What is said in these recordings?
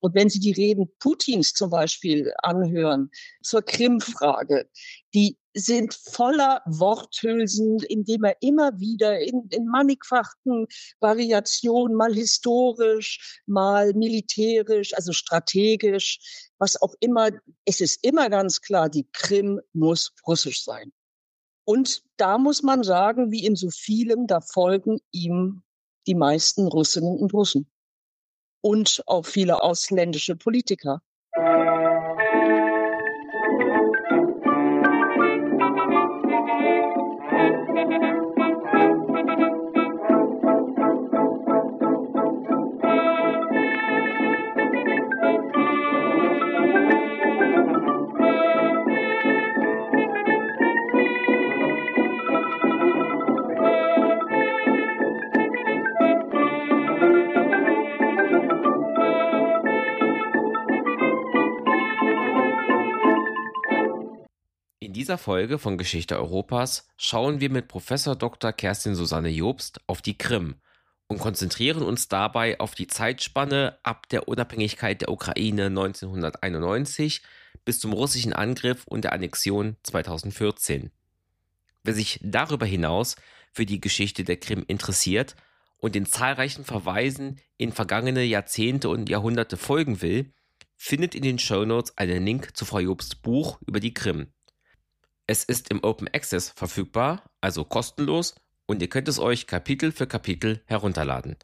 Und wenn Sie die Reden Putins zum Beispiel anhören zur Krim-Frage, die sind voller Worthülsen, indem er immer wieder in mannigfachen Variationen, mal historisch, mal militärisch, also strategisch, was auch immer, es ist immer ganz klar, die Krim muss russisch sein. Und da muss man sagen, wie in so vielem, da folgen ihm die meisten Russinnen und Russen und auch viele ausländische Politiker. In dieser Folge von Geschichte Europas schauen wir mit Professor Dr. Kerstin Susanne Jobst auf die Krim und konzentrieren uns dabei auf die Zeitspanne ab der Unabhängigkeit der Ukraine 1991 bis zum russischen Angriff und der Annexion 2014. Wer sich darüber hinaus für die Geschichte der Krim interessiert und den zahlreichen Verweisen in vergangene Jahrzehnte und Jahrhunderte folgen will, findet in den Shownotes einen Link zu Frau Jobsts Buch über die Krim. Es ist im Open Access verfügbar, also kostenlos, und ihr könnt es euch Kapitel für Kapitel herunterladen.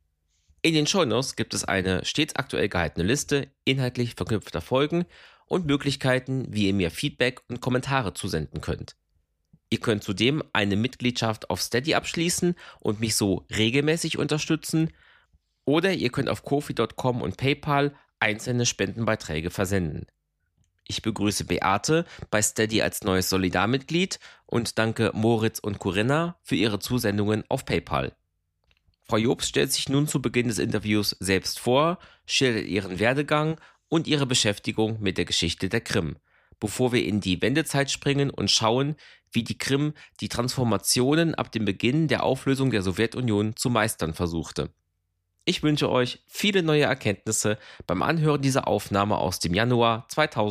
In den Shownotes gibt es eine stets aktuell gehaltene Liste inhaltlich verknüpfter Folgen und Möglichkeiten, wie ihr mir Feedback und Kommentare zusenden könnt. Ihr könnt zudem eine Mitgliedschaft auf Steady abschließen und mich so regelmäßig unterstützen, oder ihr könnt auf Ko-fi.com und PayPal einzelne Spendenbeiträge versenden. Ich begrüße Beate bei Steady als neues Solidarmitglied und danke Moritz und Corinna für ihre Zusendungen auf PayPal. Frau Jobst stellt sich nun zu Beginn des Interviews selbst vor, schildert ihren Werdegang und ihre Beschäftigung mit der Geschichte der Krim, bevor wir in die Wendezeit springen und schauen, wie die Krim die Transformationen ab dem Beginn der Auflösung der Sowjetunion zu meistern versuchte. Ich wünsche euch viele neue Erkenntnisse beim Anhören dieser Aufnahme aus dem Januar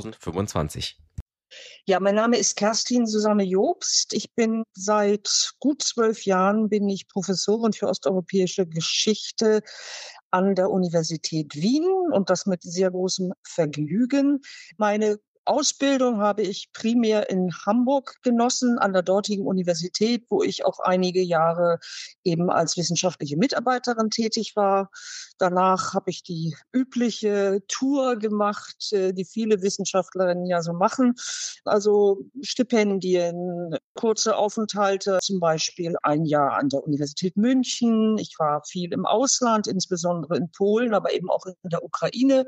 2025. Ja, mein Name ist Kerstin Susanne Jobst. Ich bin seit gut 12 Jahren bin ich Professorin für osteuropäische Geschichte an der Universität Wien und das mit sehr großem Vergnügen. Meine Ausbildung habe ich primär in Hamburg genossen, an der dortigen Universität, wo ich auch einige Jahre eben als wissenschaftliche Mitarbeiterin tätig war. Danach habe ich die übliche Tour gemacht, die viele Wissenschaftlerinnen ja so machen. Also Stipendien, kurze Aufenthalte, zum Beispiel ein Jahr an der Universität München. Ich war viel im Ausland, insbesondere in Polen, aber eben auch in der Ukraine,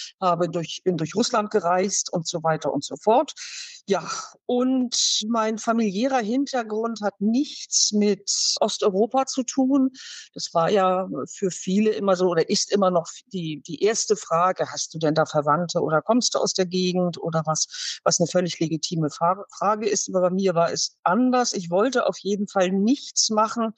bin durch Russland gereist und so weiter und so fort. Ja, und mein familiärer Hintergrund hat nichts mit Osteuropa zu tun. Das war ja für viele immer so oder ist immer noch die erste Frage, hast du denn da Verwandte oder kommst du aus der Gegend oder was eine völlig legitime Frage ist. Aber bei mir war es anders. Ich wollte auf jeden Fall nichts machen,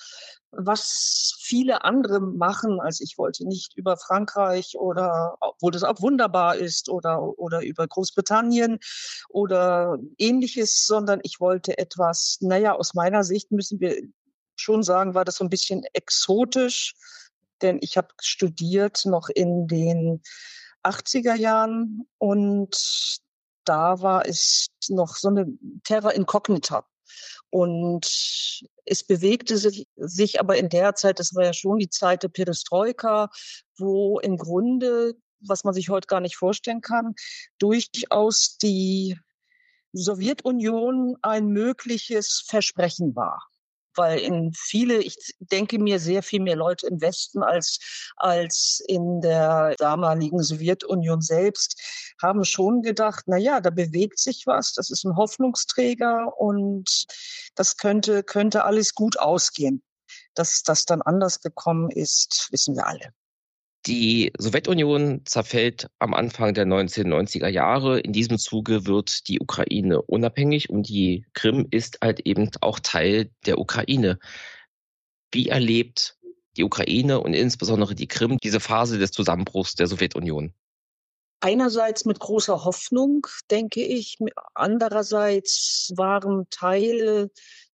was viele andere machen. Also ich wollte nicht über Frankreich oder, obwohl das auch wunderbar ist, oder über Großbritannien oder Ähnliches, sondern ich wollte etwas, naja, aus meiner Sicht müssen wir schon sagen, war das so ein bisschen exotisch, denn ich habe studiert noch in den 80er Jahren und da war es noch so eine Terra Incognita. Und es bewegte sich aber in der Zeit, das war ja schon die Zeit der Perestroika, wo im Grunde, was man sich heute gar nicht vorstellen kann, durchaus die Sowjetunion ein mögliches Versprechen war. Weil ich denke mir, sehr viel mehr Leute im Westen als in der damaligen Sowjetunion selbst haben schon gedacht, na ja, da bewegt sich was, das ist ein Hoffnungsträger und das könnte alles gut ausgehen. Dass das dann anders gekommen ist, wissen wir alle. Die Sowjetunion zerfällt am Anfang der 1990er Jahre. In diesem Zuge wird die Ukraine unabhängig und die Krim ist halt eben auch Teil der Ukraine. Wie erlebt die Ukraine und insbesondere die Krim diese Phase des Zusammenbruchs der Sowjetunion? Einerseits mit großer Hoffnung, denke ich. Andererseits waren Teile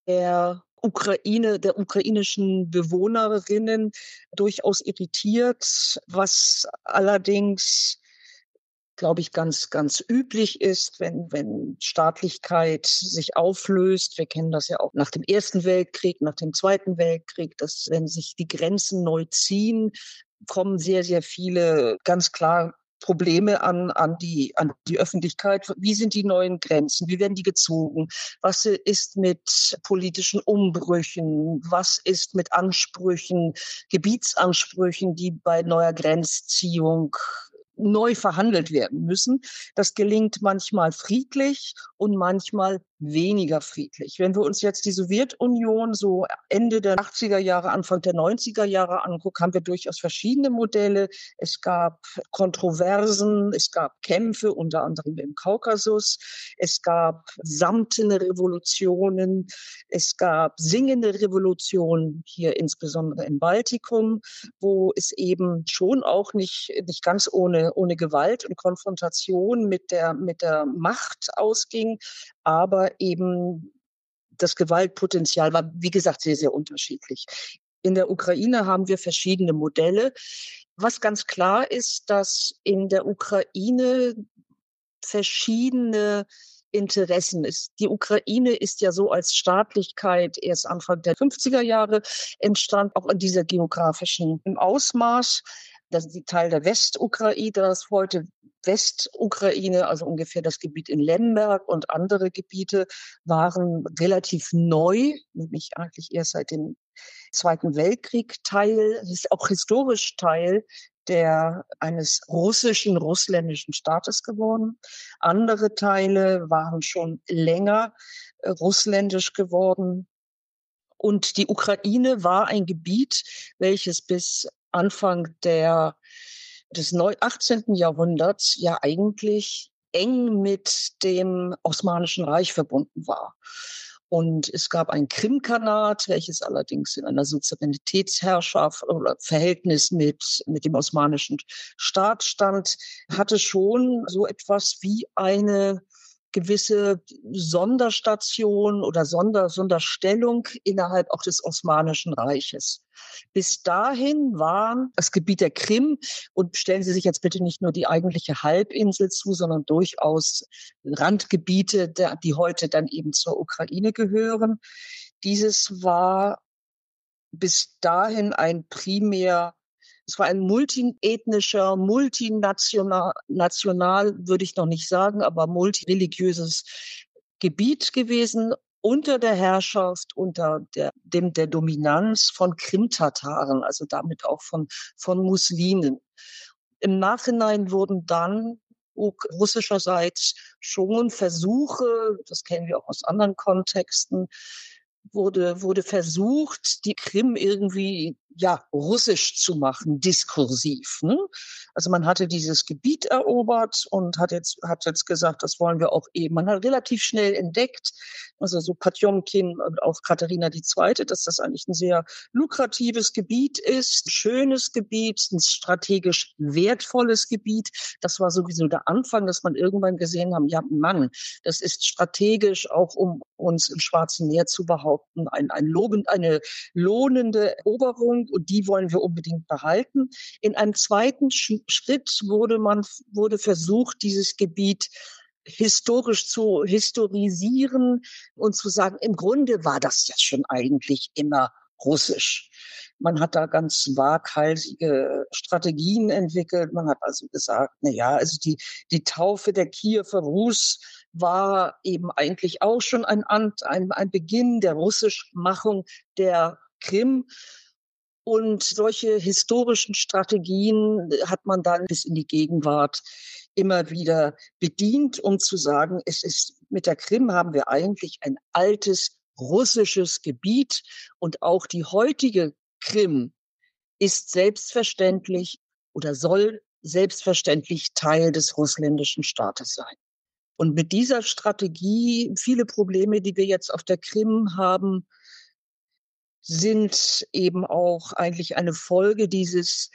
der ukrainischen Bewohnerinnen durchaus irritiert, was allerdings, glaube ich, ganz, ganz üblich ist, wenn Staatlichkeit sich auflöst. Wir kennen das ja auch nach dem Ersten Weltkrieg, nach dem Zweiten Weltkrieg, dass wenn sich die Grenzen neu ziehen, kommen sehr, sehr viele ganz klar Probleme an die Öffentlichkeit. Wie sind die neuen Grenzen? Wie werden die gezogen? Was ist mit politischen Umbrüchen? Was ist mit Ansprüchen, Gebietsansprüchen, die bei neuer Grenzziehung neu verhandelt werden müssen? Das gelingt manchmal friedlich und manchmal weniger friedlich. Wenn wir uns jetzt die Sowjetunion so Ende der 80er Jahre, Anfang der 90er Jahre angucken, haben wir durchaus verschiedene Modelle. Es gab Kontroversen, es gab Kämpfe, unter anderem im Kaukasus. Es gab samtene Revolutionen, es gab singende Revolutionen, hier insbesondere im Baltikum, wo es eben schon auch nicht ganz ohne Gewalt und Konfrontation mit der Macht ausging, aber eben das Gewaltpotenzial war, wie gesagt, sehr, sehr unterschiedlich. In der Ukraine haben wir verschiedene Modelle. Was ganz klar ist, dass in der Ukraine verschiedene Interessen ist. Die Ukraine ist ja so als Staatlichkeit erst Anfang der 50er Jahre entstanden, auch in dieser geografischen Ausmaß. Das ist die Teil der Westukraine, das heute Westukraine, also ungefähr das Gebiet in Lemberg und andere Gebiete, waren relativ neu, nämlich eigentlich erst seit dem Zweiten Weltkrieg Teil, ist auch historisch Teil eines russländischen Staates geworden. Andere Teile waren schon länger russländisch geworden. Und die Ukraine war ein Gebiet, welches bis Anfang des 18. Jahrhunderts ja eigentlich eng mit dem Osmanischen Reich verbunden war. Und es gab ein Krimkanat, welches allerdings in einer Souveränitätsherrschaft oder Verhältnis mit dem Osmanischen Staat stand, hatte schon so etwas wie eine gewisse Sonderstation oder Sonderstellung innerhalb auch des Osmanischen Reiches. Bis dahin war das Gebiet der Krim, und stellen Sie sich jetzt bitte nicht nur die eigentliche Halbinsel zu, sondern durchaus Randgebiete, die heute dann eben zur Ukraine gehören. Dieses war bis dahin es war ein multiethnischer, national würde ich noch nicht sagen, aber multireligiöses Gebiet gewesen unter der Herrschaft, unter der Dominanz von Krimtataren, also damit auch von Muslimen. Im Nachhinein wurden dann russischerseits schon Versuche, das kennen wir auch aus anderen Kontexten, wurde versucht, die Krim irgendwie russisch zu machen, diskursiv. Ne? Also man hatte dieses Gebiet erobert und hat jetzt gesagt, das wollen wir auch eben. Man hat relativ schnell entdeckt, also so Potjomkin und auch Katharina II., dass das eigentlich ein sehr lukratives Gebiet ist, ein schönes Gebiet, ein strategisch wertvolles Gebiet. Das war sowieso der Anfang, dass man irgendwann gesehen haben, ja Mann, das ist strategisch auch, um uns im Schwarzen Meer zu behaupten, eine lohnende Eroberung, und die wollen wir unbedingt behalten. In einem zweiten Schritt wurde versucht, dieses Gebiet historisch zu historisieren und zu sagen, im Grunde war das ja schon eigentlich immer russisch. Man hat da ganz waghalsige Strategien entwickelt. Man hat also gesagt, also die Taufe der Kiewer Rus war eben eigentlich auch schon ein Beginn der Russischmachung der Krim. Und solche historischen Strategien hat man dann bis in die Gegenwart immer wieder bedient, um zu sagen, mit der Krim haben wir eigentlich ein altes russisches Gebiet, und auch die heutige Krim ist selbstverständlich oder soll selbstverständlich Teil des russländischen Staates sein. Und mit dieser Strategie, viele Probleme, die wir jetzt auf der Krim haben, sind eben auch eigentlich eine Folge dieses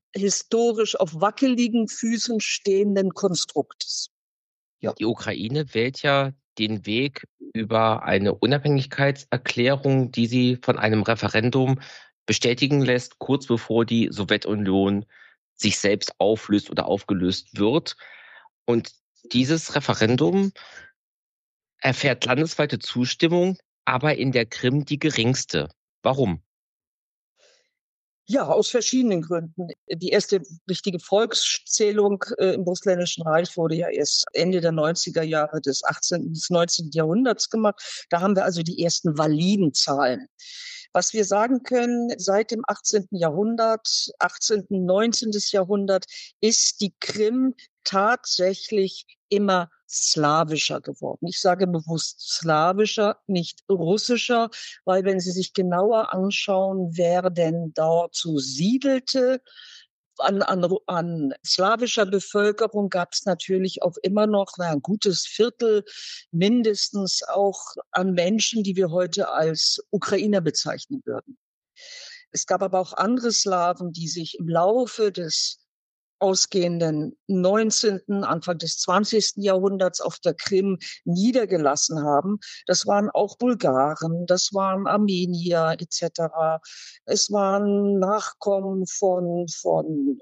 historisch auf wackeligen Füßen stehenden Konstruktes. Ja. Die Ukraine wählt ja den Weg über eine Unabhängigkeitserklärung, die sie von einem Referendum bestätigen lässt, kurz bevor die Sowjetunion sich selbst auflöst oder aufgelöst wird. Und dieses Referendum erfährt landesweite Zustimmung, aber in der Krim die geringste. Warum? Ja, aus verschiedenen Gründen. Die erste richtige Volkszählung im Russländischen Reich wurde ja erst Ende der 90er Jahre des 19. Jahrhunderts gemacht. Da haben wir also die ersten validen Zahlen. Was wir sagen können, seit dem 18. Jahrhundert, 18., 19. Jahrhundert ist die Krim tatsächlich immer slawischer geworden. Ich sage bewusst slawischer, nicht russischer, weil wenn Sie sich genauer anschauen, wer denn dort so siedelte, an slawischer Bevölkerung gab es natürlich auch immer noch ein gutes Viertel mindestens auch an Menschen, die wir heute als Ukrainer bezeichnen würden. Es gab aber auch andere Slawen, die sich im Laufe des ausgehenden 19., Anfang des 20. Jahrhunderts auf der Krim niedergelassen haben. Das waren auch Bulgaren, das waren Armenier etc. Es waren Nachkommen von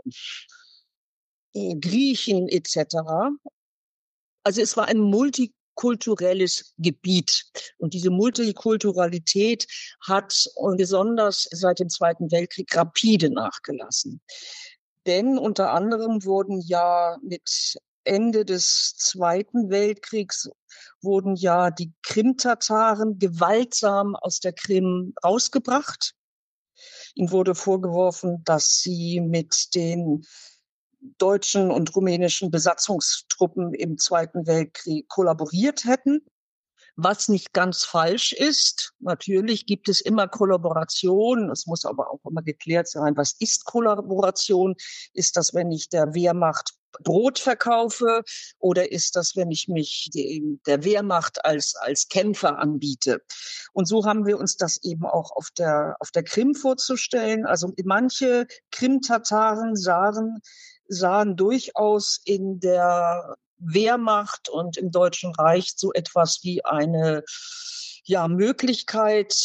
Griechen etc. Also es war ein multikulturelles Gebiet. Und diese Multikulturalität hat besonders seit dem Zweiten Weltkrieg rapide nachgelassen. Denn unter anderem wurden ja mit Ende des Zweiten Weltkriegs wurden ja die Krimtataren gewaltsam aus der Krim rausgebracht. Ihnen wurde vorgeworfen, dass sie mit den deutschen und rumänischen Besatzungstruppen im Zweiten Weltkrieg kollaboriert hätten, was nicht ganz falsch ist. Natürlich gibt es immer Kollaboration. Es muss aber auch immer geklärt sein, was ist Kollaboration? Ist das, wenn ich der Wehrmacht Brot verkaufe, oder ist das, wenn ich mich der Wehrmacht als Kämpfer anbiete? Und so haben wir uns das eben auch auf der Krim vorzustellen. Also manche Krimtataren sahen durchaus in der Wehrmacht und im Deutschen Reich so etwas wie eine Möglichkeit,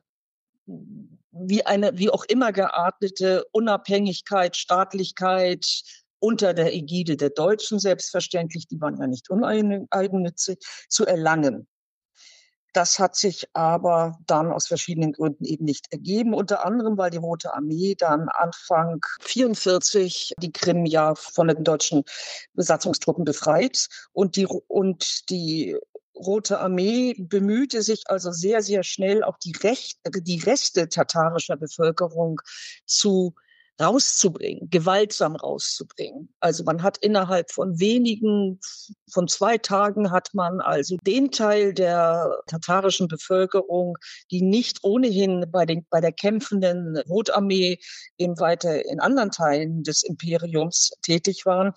wie auch immer geartete Unabhängigkeit, Staatlichkeit unter der Ägide der Deutschen, selbstverständlich, die waren ja nicht uneigennützig, zu erlangen. Das hat sich aber dann aus verschiedenen Gründen eben nicht ergeben. Unter anderem, weil die Rote Armee dann Anfang 1944 die Krim ja von den deutschen Besatzungstruppen befreit. Und die Rote Armee bemühte sich also sehr, sehr schnell, auch die Reste tatarischer Bevölkerung rauszubringen, gewaltsam rauszubringen. Also man hat innerhalb von 2 Tagen hat man also den Teil der tatarischen Bevölkerung, die nicht ohnehin bei der kämpfenden Rotarmee eben weiter in anderen Teilen des Imperiums tätig waren,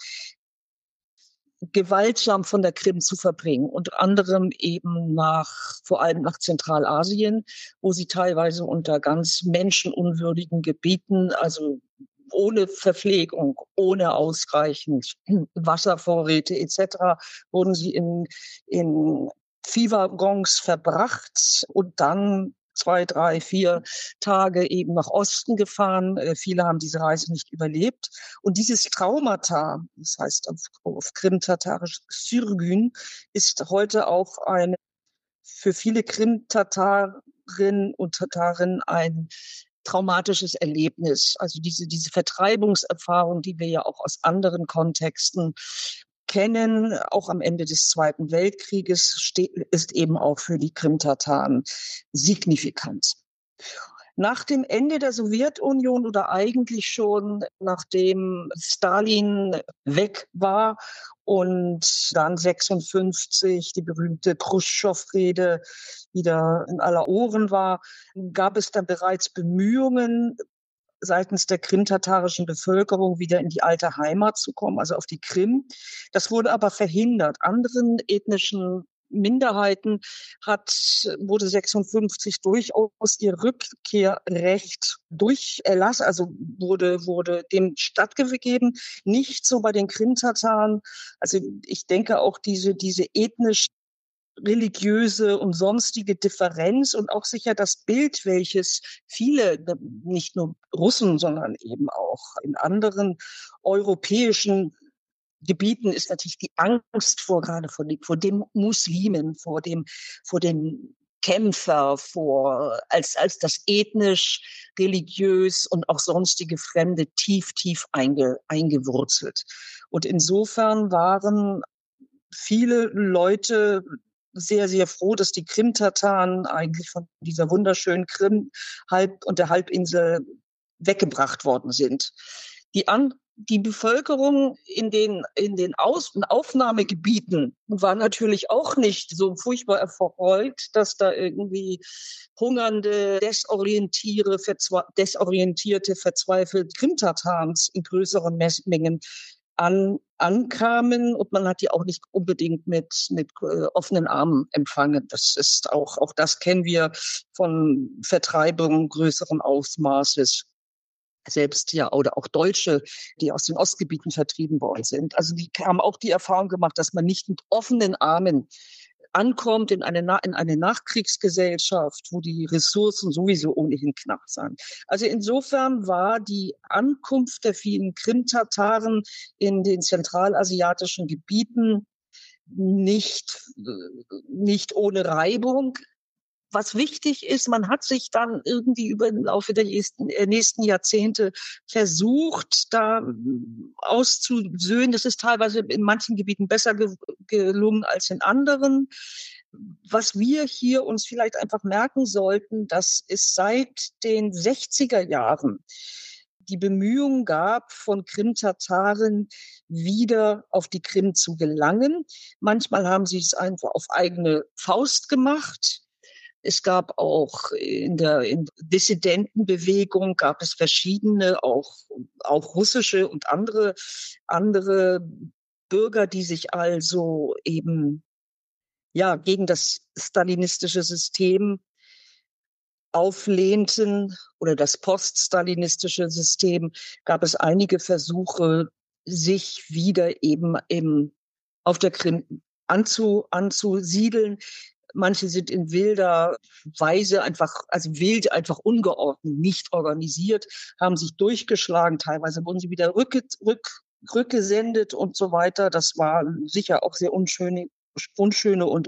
gewaltsam von der Krim zu verbringen, unter anderem eben vor allem nach Zentralasien, wo sie teilweise unter ganz menschenunwürdigen Gebieten, also ohne Verpflegung, ohne ausreichend Wasservorräte etc., wurden sie in Viehwaggons verbracht und dann 2, 3, 4 Tage eben nach Osten gefahren. Viele haben diese Reise nicht überlebt. Und dieses Traumata, das heißt auf Krim-Tatarisch Sürgün, ist heute auch für viele Krim-Tatarinnen und Tataren ein traumatisches Erlebnis. Also diese Vertreibungserfahrung, die wir ja auch aus anderen Kontexten kennen, auch am Ende des Zweiten Weltkrieges, ist eben auch für die Krimtataren signifikant. Nach dem Ende der Sowjetunion oder eigentlich schon nachdem Stalin weg war und dann 1956 die berühmte Chruschtschow-Rede wieder in aller Ohren war, gab es dann bereits Bemühungen seitens der krimtatarischen Bevölkerung wieder in die alte Heimat zu kommen, also auf die Krim. Das wurde aber verhindert. Anderen ethnischen Minderheiten wurde 56 durchaus ihr Rückkehrrecht durcherlassen, also wurde dem stattgegeben. Nicht so bei den Krimtataren. Also ich denke auch diese ethnisch religiöse und sonstige Differenz und auch sicher das Bild, welches viele, nicht nur Russen, sondern eben auch in anderen europäischen Gebieten ist natürlich die Angst gerade vor dem Muslimen, vor dem Kämpfer, als das ethnisch, religiös und auch sonstige Fremde tief eingewurzelt. Und insofern waren viele Leute sehr, sehr froh, dass die Krimtataren eigentlich von dieser wunderschönen Krim und der Halbinsel weggebracht worden sind. Die Bevölkerung in den Aufnahmegebieten war natürlich auch nicht so furchtbar erfreut, dass da irgendwie hungernde, desorientierte, verzweifelte Krimtatars in größeren Mengen ankamen, und man hat die auch nicht unbedingt mit offenen Armen empfangen. Das ist auch das kennen wir von Vertreibungen größeren Ausmaßes. Selbst ja, oder auch Deutsche, die aus den Ostgebieten vertrieben worden sind. Also die haben auch die Erfahrung gemacht, dass man nicht mit offenen Armen ankommt in eine Nachkriegsgesellschaft, wo die Ressourcen sowieso ohnehin knapp sind. Also insofern war die Ankunft der vielen Krimtataren in den zentralasiatischen Gebieten nicht ohne Reibung. Was wichtig ist, man hat sich dann irgendwie über den Laufe der nächsten Jahrzehnte versucht, da auszusöhnen. Das ist teilweise in manchen Gebieten besser gelungen als in anderen. Was wir hier uns vielleicht einfach merken sollten, dass es seit den 60er Jahren die Bemühungen gab, von Krimtataren wieder auf die Krim zu gelangen. Manchmal haben sie es einfach auf eigene Faust gemacht. Es gab auch in der Dissidentenbewegung gab es verschiedene, auch russische und andere Bürger, die sich also eben ja gegen das stalinistische System auflehnten oder das poststalinistische System. Gab es einige Versuche, sich wieder eben auf der Krim anzusiedeln. Manche sind in wilder Weise wild, einfach ungeordnet, nicht organisiert, haben sich durchgeschlagen. Teilweise wurden sie wieder rückgesendet und so weiter. Das waren sicher auch sehr unschöne und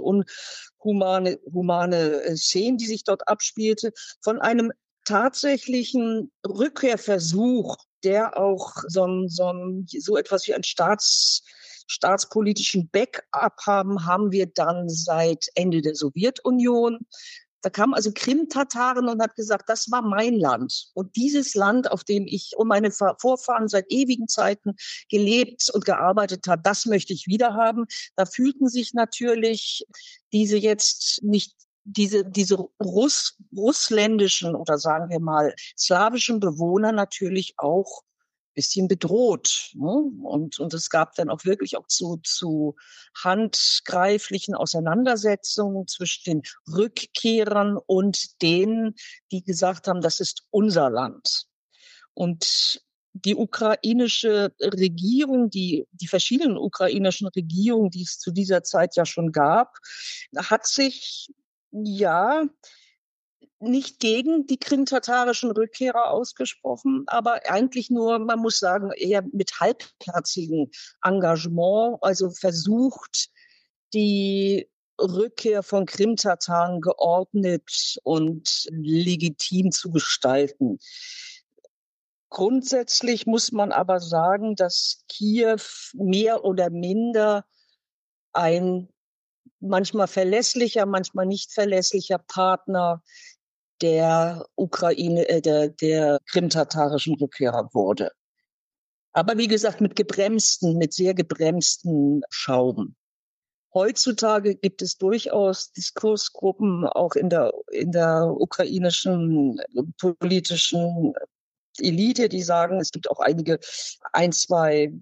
humane Szenen, die sich dort abspielte. Von einem tatsächlichen Rückkehrversuch, der auch so etwas wie ein staatspolitischen Backup haben wir dann seit Ende der Sowjetunion. Da kam also Krim-Tataren und hat gesagt, das war mein Land. Und dieses Land, auf dem ich und meine Vorfahren seit ewigen Zeiten gelebt und gearbeitet haben, das möchte ich wieder haben. Da fühlten sich natürlich diese jetzt nicht diese russländischen oder sagen wir mal slawischen Bewohner natürlich auch bisschen bedroht. Ne? Und es gab dann auch wirklich auch zu handgreiflichen Auseinandersetzungen zwischen den Rückkehrern und denen, die gesagt haben, das ist unser Land. Und die ukrainische Regierung, die verschiedenen ukrainischen Regierungen, die es zu dieser Zeit ja schon gab, hat sich ja nicht gegen die krimtatarischen Rückkehrer ausgesprochen, aber eigentlich nur, man muss sagen, eher mit halbherzigem Engagement, also versucht, die Rückkehr von Krimtataren geordnet und legitim zu gestalten. Grundsätzlich muss man aber sagen, dass Kiew mehr oder minder ein manchmal verlässlicher, manchmal nicht verlässlicher Partner der der krimtatarischen Rückkehrer wurde. Aber wie gesagt, mit sehr gebremsten Schrauben. Heutzutage gibt es durchaus Diskursgruppen auch in der ukrainischen politischen Elite, die sagen, es gibt auch ein, zwei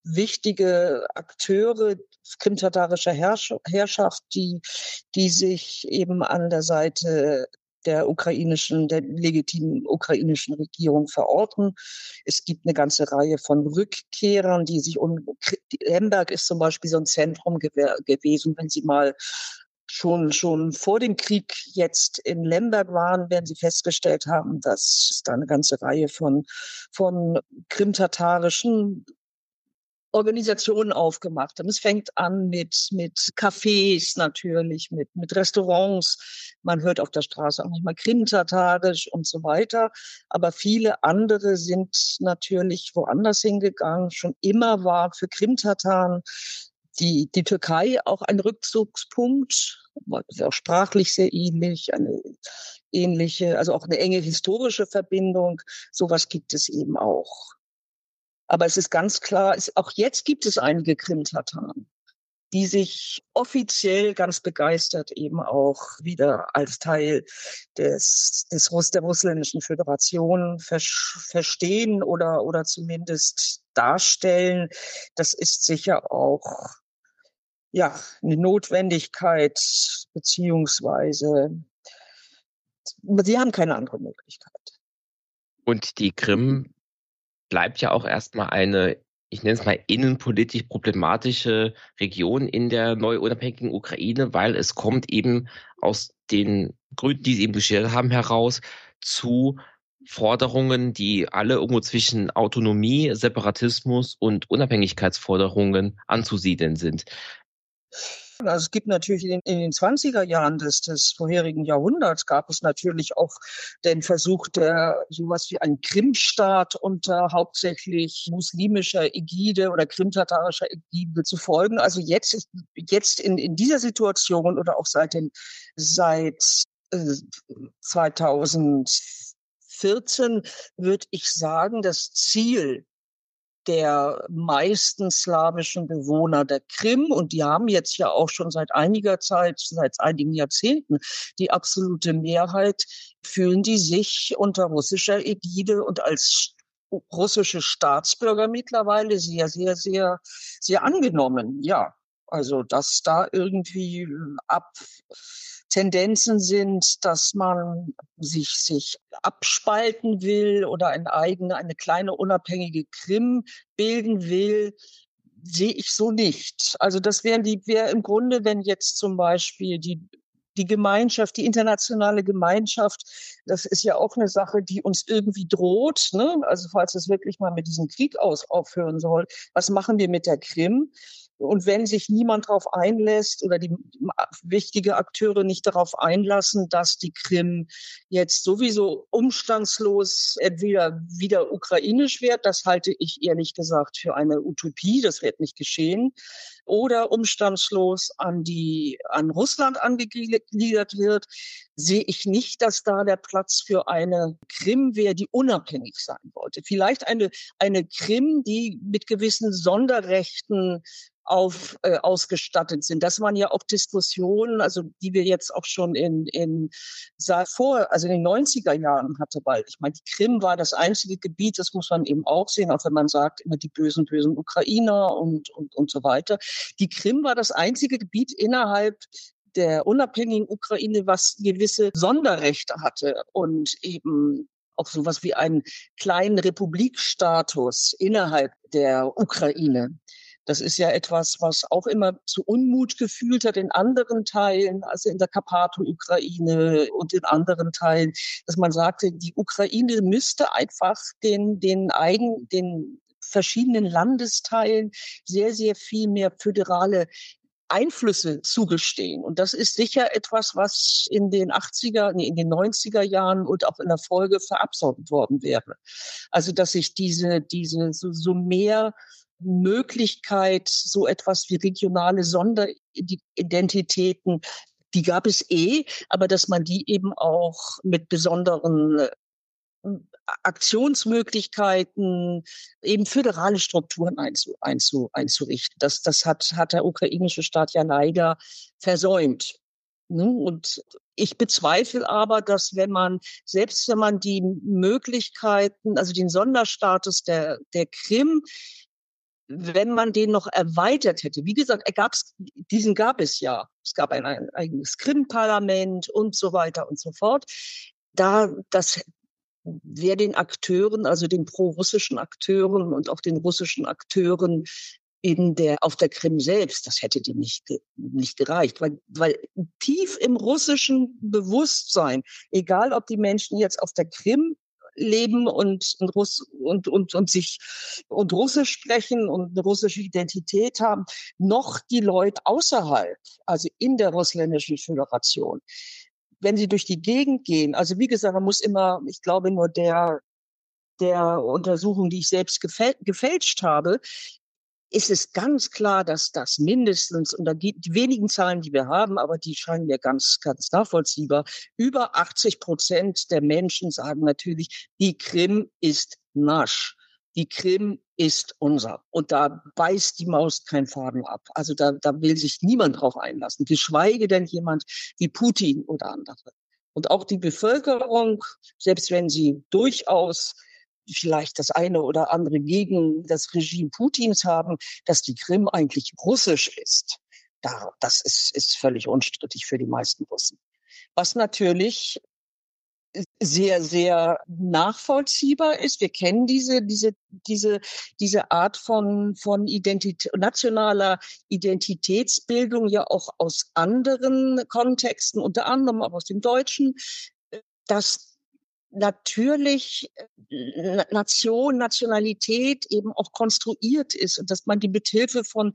wichtige Akteure krimtatarischer Herrschaft, die sich eben an der Seite der legitimen ukrainischen Regierung verorten. Es gibt eine ganze Reihe von Rückkehrern, die sich Lemberg ist zum Beispiel so ein Zentrum gewesen. Wenn Sie mal schon vor dem Krieg jetzt in Lemberg waren, werden Sie festgestellt haben, dass es da eine ganze Reihe von krimtatarischen Organisationen aufgemacht haben. Es fängt an mit Cafés natürlich, mit Restaurants. Man hört auf der Straße auch manchmal krimtatarisch und so weiter. Aber viele andere sind natürlich woanders hingegangen. Schon immer war für Krimtataren die Türkei auch ein Rückzugspunkt, ist auch sprachlich sehr ähnlich, eine ähnliche, also auch eine enge historische Verbindung. Sowas gibt es eben auch. Aber es ist ganz klar, auch jetzt gibt es einige Krimtataren, die sich offiziell ganz begeistert eben auch wieder als Teil der russländischen Föderation verstehen oder zumindest darstellen. Das ist sicher auch ja eine Notwendigkeit, beziehungsweise sie haben keine andere Möglichkeit. Und die Krim bleibt ja auch erstmal eine, ich nenne es mal, innenpolitisch problematische Region in der neu unabhängigen Ukraine, weil es kommt eben aus den Gründen, die Sie eben geschildert haben, heraus zu Forderungen, die alle irgendwo zwischen Autonomie, Separatismus und Unabhängigkeitsforderungen anzusiedeln sind. Also es gibt natürlich in den 20er Jahren des vorherigen Jahrhunderts gab es natürlich auch den Versuch sowas wie einen Krimstaat unter hauptsächlich muslimischer Ägide oder krimtatarischer Ägide zu folgen. Also jetzt in dieser Situation oder auch seit 2014 würde ich sagen, das Ziel der meisten slawischen Bewohner der Krim, und die haben jetzt ja auch schon seit einiger Zeit, seit einigen Jahrzehnten, die absolute Mehrheit, fühlen die sich unter russischer Ägide und als russische Staatsbürger mittlerweile sehr, sehr, sehr, sehr angenommen. Ja, also dass da irgendwie Tendenzen sind, dass man sich abspalten will oder eine kleine unabhängige Krim bilden will, sehe ich so nicht. Also das wäre im Grunde, wenn jetzt zum Beispiel die Gemeinschaft, die internationale Gemeinschaft, das ist ja auch eine Sache, die uns irgendwie droht, ne? Also falls es wirklich mal mit diesem Krieg aufhören soll, was machen wir mit der Krim? Und wenn sich niemand darauf einlässt oder die wichtige Akteure nicht darauf einlassen, dass die Krim jetzt sowieso umstandslos entweder wieder ukrainisch wird, das halte ich ehrlich gesagt für eine Utopie, das wird nicht geschehen, oder umstandslos an Russland angegliedert wird, sehe ich nicht, dass da der Platz für eine Krim wäre, die unabhängig sein wollte. Vielleicht eine Krim, die mit gewissen Sonderrechten ausgestattet sind. Das waren ja auch Diskussionen, also die wir jetzt auch schon in den 90er Jahren hatte, weil ich meine, die Krim war das einzige Gebiet, das muss man eben auch sehen, auch wenn man sagt, immer die bösen Ukrainer und so weiter. Die Krim war das einzige Gebiet innerhalb der unabhängigen Ukraine, was gewisse Sonderrechte hatte und eben auch sowas wie einen kleinen Republikstatus innerhalb der Ukraine. Das ist ja etwas, was auch immer zu Unmut gefühlt hat in anderen Teilen, also in der Karpaten-Ukraine und in anderen Teilen, dass man sagte, die Ukraine müsste einfach den verschiedenen Landesteilen sehr, sehr viel mehr föderale Einflüsse zugestehen. Und das ist sicher etwas, was in den 90er Jahren und auch in der Folge verabsäumt worden wäre. Also, dass sich diese so mehr Möglichkeit, so etwas wie regionale Sonderidentitäten, die gab es aber dass man die eben auch mit besonderen Aktionsmöglichkeiten, eben föderale Strukturen einzurichten. Das hat der ukrainische Staat ja leider versäumt. Und ich bezweifle aber, dass selbst wenn man die Möglichkeiten, also den Sonderstatus der Krim wenn man den noch erweitert hätte, wie gesagt, diesen gab es ja. Es gab ein eigenes Krim-Parlament und so weiter und so fort. Das wäre den Akteuren, also den pro-russischen Akteuren und auch den russischen Akteuren auf der Krim selbst, das hätte denen nicht gereicht, weil tief im russischen Bewusstsein, egal ob die Menschen jetzt auf der Krim leben und Russisch sprechen und eine russische Identität haben, noch die Leute außerhalb, also in der russländischen Föderation. Wenn sie durch die Gegend gehen, also wie gesagt, man muss immer, ich glaube nur der Untersuchung, die ich selbst gefälscht habe, ist es ganz klar, dass das mindestens, und die wenigen Zahlen, die wir haben, aber die scheinen mir ganz, ganz nachvollziehbar, über 80% der Menschen sagen natürlich, die Krim ist nasch. Die Krim ist unser. Und da beißt die Maus keinen Faden ab. Also da will sich niemand drauf einlassen, geschweige denn jemand wie Putin oder andere. Und auch die Bevölkerung, selbst wenn sie durchaus vielleicht das eine oder andere gegen das Regime Putins haben, dass die Krim eigentlich russisch ist. Das ist völlig unstrittig für die meisten Russen. Was natürlich sehr, sehr nachvollziehbar ist. Wir kennen diese Art von nationaler Identitätsbildung ja auch aus anderen Kontexten, unter anderem auch aus dem Deutschen, dass natürlich Nationalität eben auch konstruiert ist und dass man die mithilfe von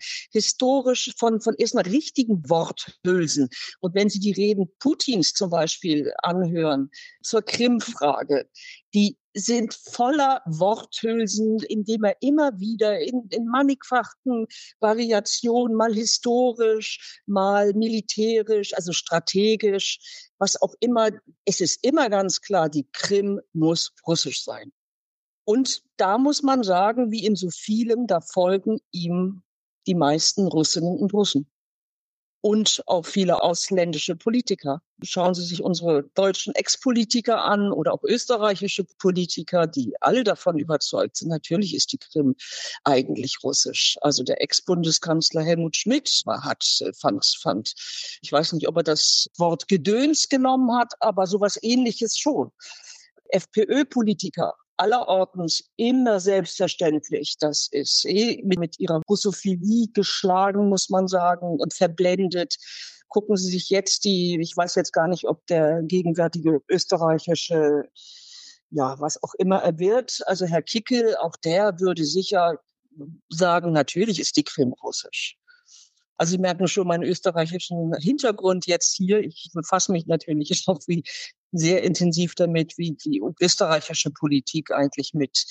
erstmal richtigen Worthülsen, und wenn Sie die Reden Putins zum Beispiel anhören zur Krim-Frage, die sind voller Worthülsen, indem er immer wieder in mannigfachen Variationen, mal historisch, mal militärisch, also strategisch, was auch immer, es ist immer ganz klar, die Krim muss russisch sein. Und da muss man sagen, wie in so vielem, da folgen ihm die meisten Russinnen und Russen. Und auch viele ausländische Politiker. Schauen Sie sich unsere deutschen Ex-Politiker an oder auch österreichische Politiker, die alle davon überzeugt sind, natürlich ist die Krim eigentlich russisch. Also der Ex-Bundeskanzler Helmut Schmidt fand, ich weiß nicht, ob er das Wort Gedöns genommen hat, aber sowas Ähnliches schon. FPÖ-Politiker allerortens immer selbstverständlich. Das ist mit ihrer Russophilie geschlagen, muss man sagen, und verblendet. Gucken Sie sich jetzt ich weiß jetzt gar nicht, ob der gegenwärtige österreichische, ja, was auch immer er wird, also Herr Kickl, auch der würde sicher sagen, natürlich ist die Krim russisch. Also Sie merken schon meinen österreichischen Hintergrund jetzt hier. Ich befasse mich natürlich auch sehr intensiv damit, wie die österreichische Politik eigentlich mit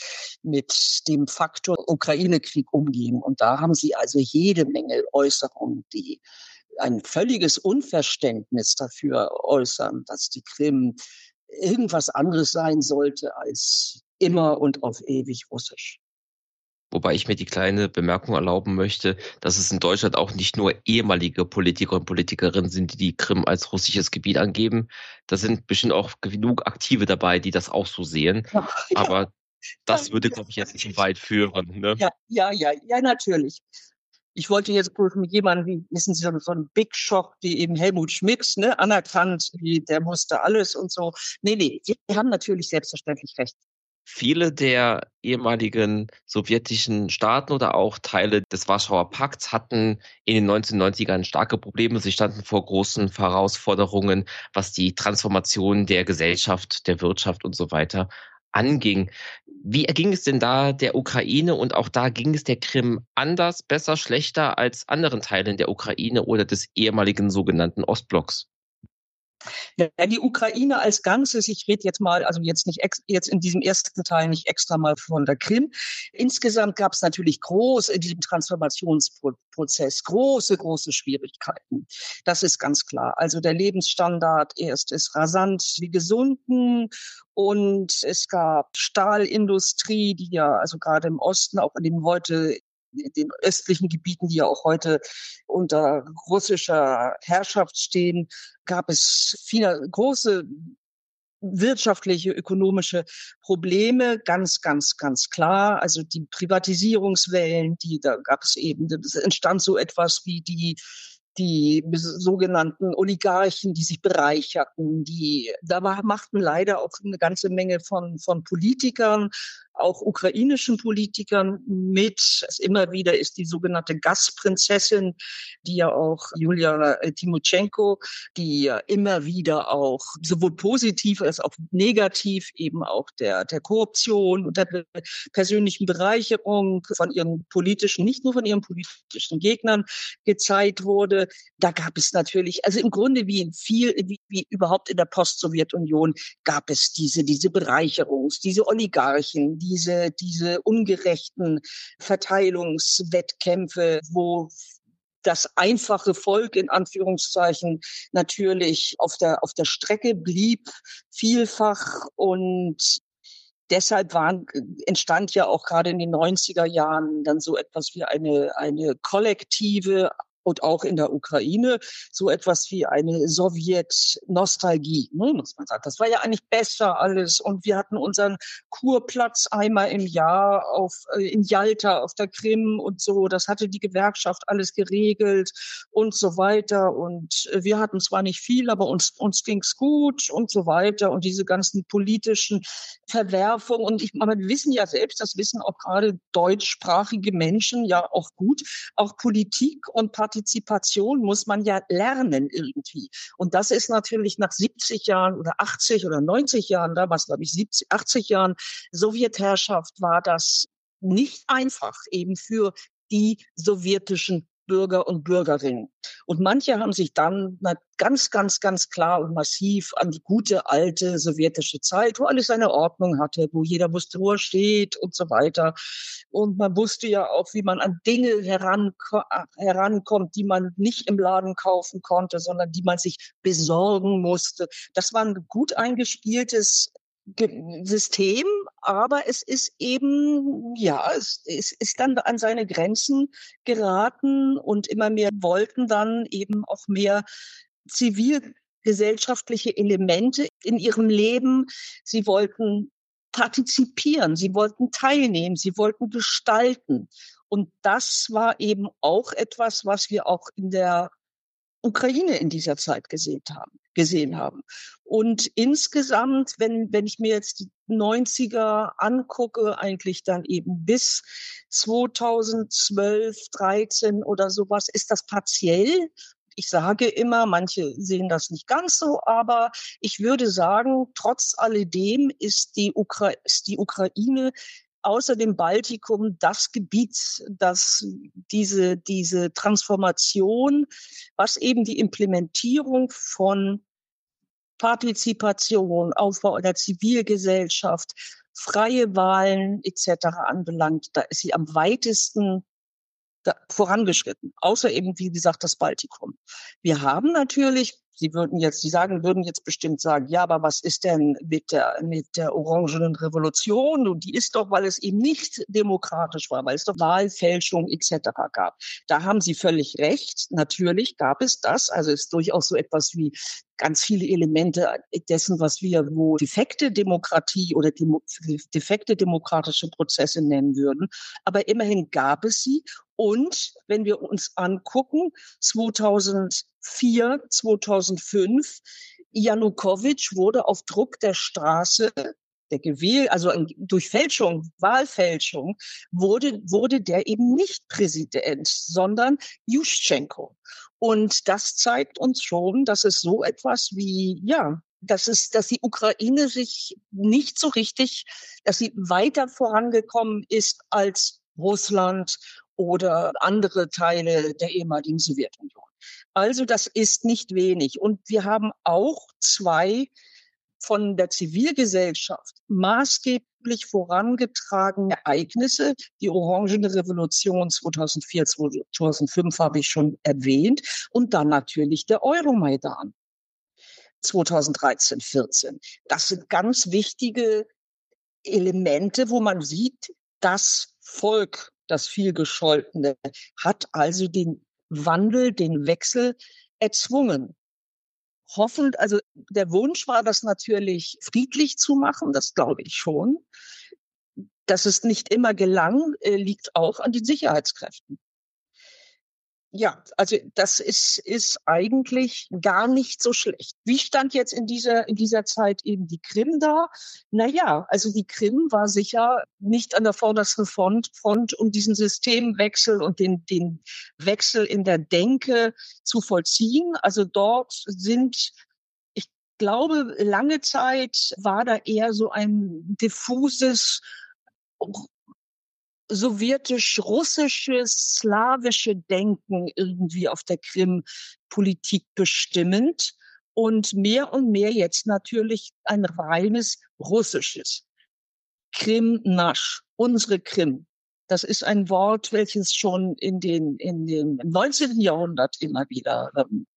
dem Faktor Ukraine-Krieg umgehen. Und da haben Sie also jede Menge Äußerungen, die ein völliges Unverständnis dafür äußern, dass die Krim irgendwas anderes sein sollte als immer und auf ewig russisch. Wobei ich mir die kleine Bemerkung erlauben möchte, dass es in Deutschland auch nicht nur ehemalige Politiker und Politikerinnen sind, die die Krim als russisches Gebiet angeben. Da sind bestimmt auch genug Aktive dabei, die das auch so sehen. Ja, aber das würde, glaube ich, jetzt nicht weit führen. Ne? Ja, natürlich. Ich wollte jetzt bloß mit jemandem, wie, wissen Sie, so ein Big Shot, wie eben Helmut Schmidt, ne, anerkannt, wie der musste alles und so. Nee, die haben natürlich selbstverständlich recht. Viele der ehemaligen sowjetischen Staaten oder auch Teile des Warschauer Pakts hatten in den 1990ern starke Probleme. Sie standen vor großen Herausforderungen, was die Transformation der Gesellschaft, der Wirtschaft und so weiter anging. Wie erging es denn da der Ukraine, und auch da ging es der Krim anders, besser, schlechter als anderen Teilen der Ukraine oder des ehemaligen sogenannten Ostblocks? Ja, die Ukraine als Ganzes, ich rede jetzt mal, also jetzt in diesem ersten Teil nicht extra mal von der Krim. Insgesamt gab es natürlich in diesem Transformationsprozess große Schwierigkeiten. Das ist ganz klar. Also der Lebensstandard ist rasant wie gesunken, und es gab Stahlindustrie, die ja also gerade im Osten, auch in den östlichen Gebieten, die ja auch heute unter russischer Herrschaft stehen, gab es viele große wirtschaftliche, ökonomische Probleme, ganz, ganz, ganz klar. Also die Privatisierungswellen, da gab es eben, es entstand so etwas wie die sogenannten Oligarchen, die sich bereicherten, machten leider auch eine ganze Menge von Politikern, auch ukrainischen Politikern mit. Immer wieder ist die sogenannte Gasprinzessin, die ja auch Julia Timoschenko, die ja immer wieder auch sowohl positiv als auch negativ eben auch der Korruption und der persönlichen Bereicherung von ihren politischen, nicht nur von ihren politischen Gegnern gezeigt wurde. Da gab es natürlich, also im Grunde wie überhaupt in der Post-Sowjetunion gab es diese diese Oligarchen, diese ungerechten Verteilungswettkämpfe, wo das einfache Volk in Anführungszeichen natürlich auf der Strecke blieb, vielfach. Und deshalb entstand ja auch gerade in den 90er Jahren dann so etwas wie eine kollektive und auch in der Ukraine so etwas wie eine Sowjet-Nostalgie, ne, muss man sagen. Das war ja eigentlich besser alles. Und wir hatten unseren Kurplatz einmal im Jahr in Jalta auf der Krim und so. Das hatte die Gewerkschaft alles geregelt und so weiter. Und wir hatten zwar nicht viel, aber uns ging's gut und so weiter. Und diese ganzen politischen Verwerfungen. Und aber wir wissen ja selbst, das wissen auch gerade deutschsprachige Menschen ja auch gut, auch Politik und Partizipation muss man ja lernen irgendwie. Und das ist natürlich nach 70 Jahren oder 80 oder 90 Jahren, damals glaube ich 70, 80 Jahren Sowjetherrschaft, war das nicht einfach eben für die sowjetischen Bürger und Bürgerinnen. Und manche haben sich dann ganz, ganz, ganz klar und massiv an die gute alte sowjetische Zeit, wo alles seine Ordnung hatte, wo jeder wusste, wo er steht und so weiter. Und man wusste ja auch, wie man an Dinge herankommt, die man nicht im Laden kaufen konnte, sondern die man sich besorgen musste. Das war ein gut eingespieltes System, aber es ist eben, ja, es ist dann an seine Grenzen geraten und immer mehr wollten dann eben auch mehr zivilgesellschaftliche Elemente in ihrem Leben. Sie wollten partizipieren, sie wollten teilnehmen, sie wollten gestalten. Und das war eben auch etwas, was wir auch in der Ukraine in dieser Zeit gesehen haben. Und insgesamt, wenn ich mir jetzt die 90er angucke, eigentlich dann eben bis 2012, 13 oder sowas, ist das partiell. Ich sage immer, manche sehen das nicht ganz so, aber ich würde sagen, trotz alledem ist die Ukraine außer dem Baltikum das Gebiet, das diese Transformation, was eben die Implementierung von Partizipation, Aufbau einer Zivilgesellschaft, freie Wahlen etc. anbelangt, da ist sie am weitesten vorangeschritten, außer eben, wie gesagt, das Baltikum. Wir haben natürlich, würden jetzt bestimmt sagen, ja, aber was ist denn mit der Orangenen Revolution? Und die ist doch, weil es eben nicht demokratisch war, weil es doch Wahlfälschung etc. gab. Da haben Sie völlig recht. Natürlich gab es das. Also es ist durchaus so etwas wie ganz viele Elemente dessen, wo defekte Demokratie oder defekte demokratische Prozesse nennen würden. Aber immerhin gab es sie. Und wenn wir uns angucken, 2004, 2005, Janukowitsch wurde auf Druck der Straße, also durch Wahlfälschung, wurde der eben nicht Präsident, sondern Juschenko. Und das zeigt uns schon, dass es so etwas wie, ja, dass die Ukraine sich nicht so richtig, dass sie weiter vorangekommen ist als Russland oder andere Teile der ehemaligen Sowjetunion. Also das ist nicht wenig. Und wir haben auch zwei von der Zivilgesellschaft maßgeblich vorangetragene Ereignisse. Die Orangene Revolution 2004, 2005 habe ich schon erwähnt. Und dann natürlich der Euromaidan 2013, 14. Das sind ganz wichtige Elemente, wo man sieht, das Volk, das vielgescholtene, hat also den Wechsel erzwungen. hoffen, also der Wunsch war, das natürlich friedlich zu machen, das glaube ich schon. Dass es nicht immer gelang, liegt auch an den Sicherheitskräften. Ja, also das ist eigentlich gar nicht so schlecht. Wie stand jetzt in dieser Zeit eben die Krim da? Naja, also die Krim war sicher nicht an der vordersten Front, um diesen Systemwechsel und den Wechsel in der Denke zu vollziehen. Also dort sind, ich glaube, lange Zeit war da eher so ein diffuses sowjetisch-russisches, slawische Denken irgendwie auf der Krim Politik bestimmend und mehr jetzt natürlich ein reines russisches. Krim-Nasch, unsere Krim. Das ist ein Wort, welches schon im 19. Jahrhundert immer wieder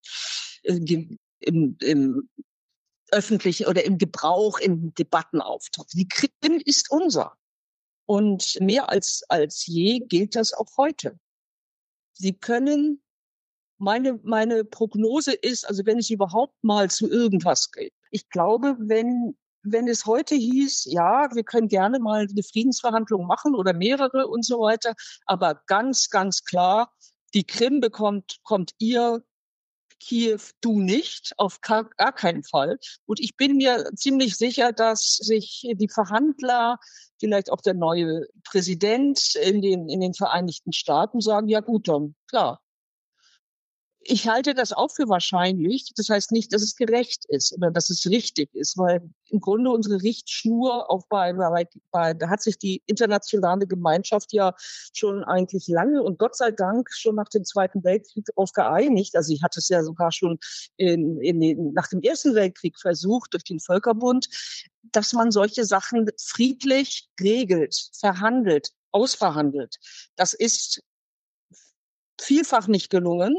im öffentlichen oder im Gebrauch, in Debatten auftaucht. Die Krim ist unser. Und mehr als je gilt das auch heute. Sie können, meine Prognose ist, also wenn es überhaupt mal zu irgendwas geht. Ich glaube, wenn es heute hieß, ja, wir können gerne mal eine Friedensverhandlung machen oder mehrere und so weiter, aber ganz klar, die Krim kommt ihr, Kiew, du nicht, auf gar keinen Fall. Und ich bin mir ziemlich sicher, dass sich die Verhandler, vielleicht auch der neue Präsident in den Vereinigten Staaten sagen, ja gut, dann klar, ich halte das auch für wahrscheinlich. Das heißt nicht, dass es gerecht ist oder dass es richtig ist, weil im Grunde unsere Richtschnur auch da hat sich die internationale Gemeinschaft ja schon eigentlich lange und Gott sei Dank schon nach dem Zweiten Weltkrieg darauf geeinigt. Also sie hat es ja sogar schon nach dem Ersten Weltkrieg versucht durch den Völkerbund, dass man solche Sachen friedlich regelt, verhandelt, ausverhandelt. Das ist vielfach nicht gelungen.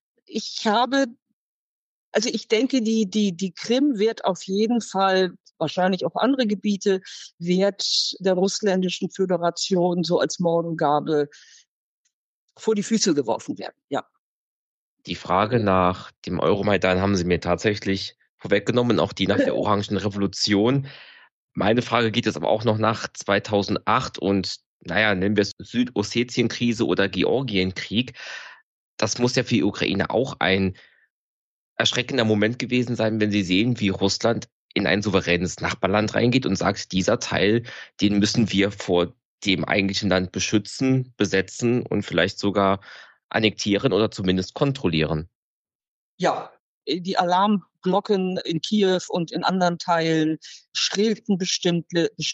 Ich denke, die Krim wird auf jeden Fall, wahrscheinlich auch andere Gebiete, wird der russländischen Föderation so als Morgengabe vor die Füße geworfen werden, ja. Die Frage nach dem Euromaidan haben Sie mir tatsächlich vorweggenommen, auch die nach der Orangen Revolution. Meine Frage geht jetzt aber auch noch nach 2008 und, naja, nennen wir es Südossetien-Krise oder Georgienkrieg. Das muss ja für die Ukraine auch ein erschreckender Moment gewesen sein, wenn Sie sehen, wie Russland in ein souveränes Nachbarland reingeht und sagt, dieser Teil, den müssen wir vor dem eigentlichen Land beschützen, besetzen und vielleicht sogar annektieren oder zumindest kontrollieren. Ja, die Alarmglocken in Kiew und in anderen Teilen schrillten bestimmt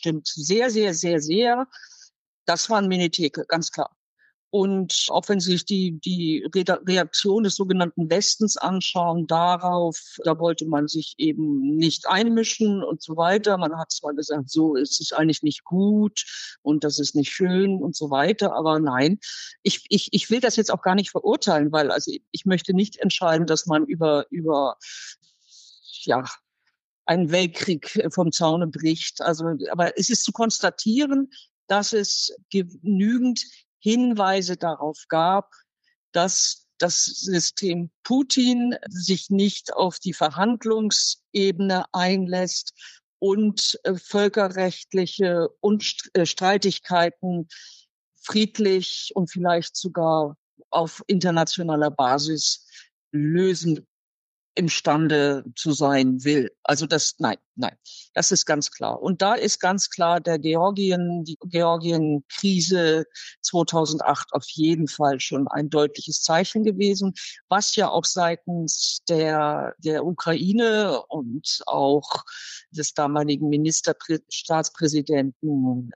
sehr. Das waren Minitheke, ganz klar. Und auch wenn Sie sich die Reaktion des sogenannten Westens anschauen darauf, da wollte man sich eben nicht einmischen und so weiter. Man hat zwar gesagt, so ist es eigentlich nicht gut und das ist nicht schön und so weiter, aber nein, ich will das jetzt auch gar nicht verurteilen, weil also ich möchte nicht entscheiden, dass man über ja, einen Weltkrieg vom Zaune bricht. Also, aber es ist zu konstatieren, dass es genügend Hinweise darauf gab, dass das System Putin sich nicht auf die Verhandlungsebene einlässt und völkerrechtliche Streitigkeiten friedlich und vielleicht sogar auf internationaler Basis lösen imstande zu sein will. Also nein, das ist ganz klar. Und da ist ganz klar die Georgien-Krise 2008 auf jeden Fall schon ein deutliches Zeichen gewesen, was ja auch seitens der Ukraine und auch des damaligen Staatspräsidenten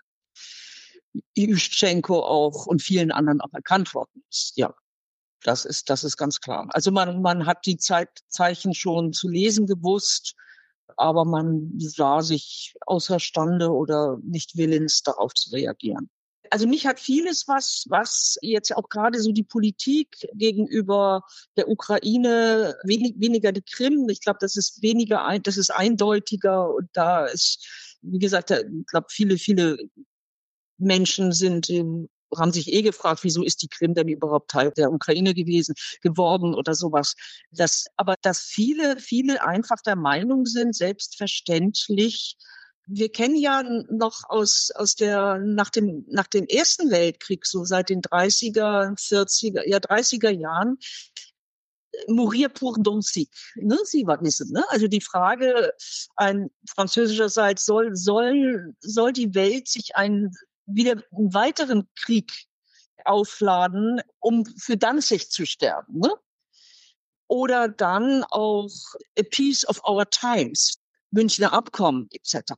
Juschenko auch und vielen anderen auch erkannt worden ist. Ja. Das ist ganz klar. Also man hat die Zeichen schon zu lesen gewusst, aber man sah sich außerstande oder nicht willens, darauf zu reagieren. Also mich hat vieles, was jetzt auch gerade so die Politik gegenüber der Ukraine, weniger die Krim, ich glaube, das ist eindeutiger und da ist, wie gesagt, ich glaube, viele Menschen sind haben sich gefragt, wieso ist die Krim denn überhaupt Teil der Ukraine geworden oder sowas. Aber dass viele einfach der Meinung sind, selbstverständlich. Wir kennen ja noch nach dem Ersten Weltkrieg, so seit den 30er Jahren, Mourir pour Danzig, ne? Sie wissen, ne? Also die Frage ein französischerseits soll die Welt sich wieder einen weiteren Krieg aufladen, um für Danzig zu sterben, ne? Oder dann auch A Piece of Our Times, Münchner Abkommen etc.